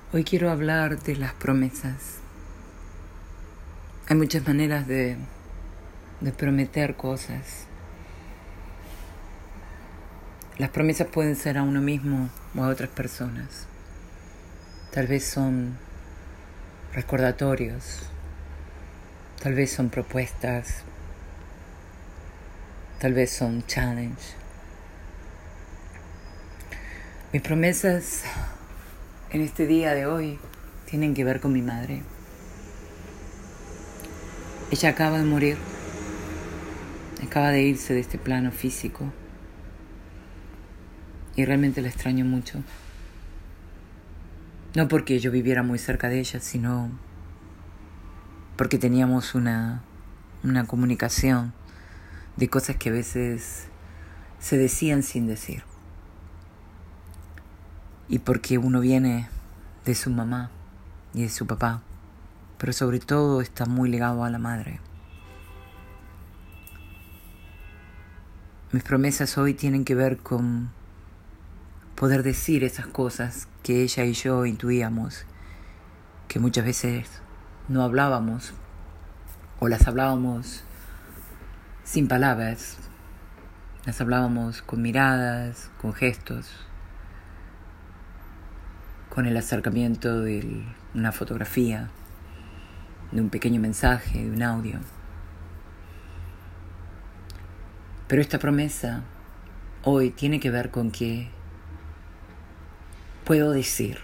Hoy quiero hablar de las promesas. Hay muchas maneras de prometer cosas. Las promesas pueden ser a uno mismo o a otras personas. Tal vez son recordatorios, tal vez son propuestas, tal vez son challenge. Mis promesas en este día de hoy tienen que ver con mi madre. Ella acaba de morir, acaba de irse de este plano físico y realmente la extraño mucho. No porque yo viviera muy cerca de ella, sino porque teníamos una comunicación de cosas que a veces se decían sin decir. Y porque uno viene de su mamá y de su papá, pero sobre todo está muy ligado a la madre. Mis promesas hoy tienen que ver con poder decir esas cosas que ella y yo intuíamos, que muchas veces no hablábamos o las hablábamos sin palabras, las hablábamos con miradas, con gestos, con el acercamiento de una fotografía, de un pequeño mensaje, de un audio. Pero esta promesa hoy tiene que ver con que puedo decir,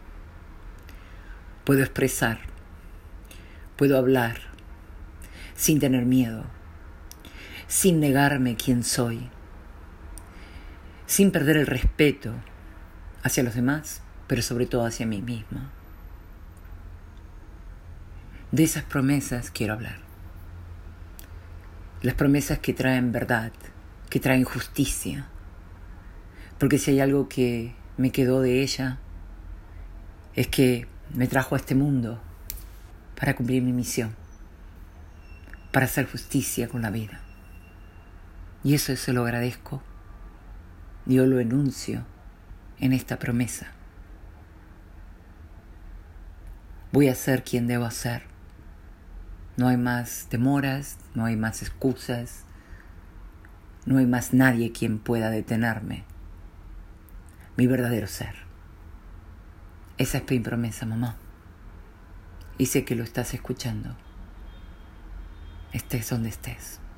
puedo expresar, puedo hablar sin tener miedo, sin negarme quién soy, sin perder el respeto hacia los demás, pero sobre todo hacia mí misma. De esas promesas quiero hablar. Las promesas que traen verdad, que traen justicia. Porque si hay algo que me quedó de ella, es que me trajo a este mundo para cumplir mi misión, para hacer justicia con la vida. Y eso se lo agradezco. Yo lo enuncio en esta promesa. Voy a ser quien debo ser. No hay más demoras, no hay más excusas, no hay más nadie quien pueda detenerme. Mi verdadero ser. Esa es mi promesa, mamá. Y sé que lo estás escuchando. Estés donde estés.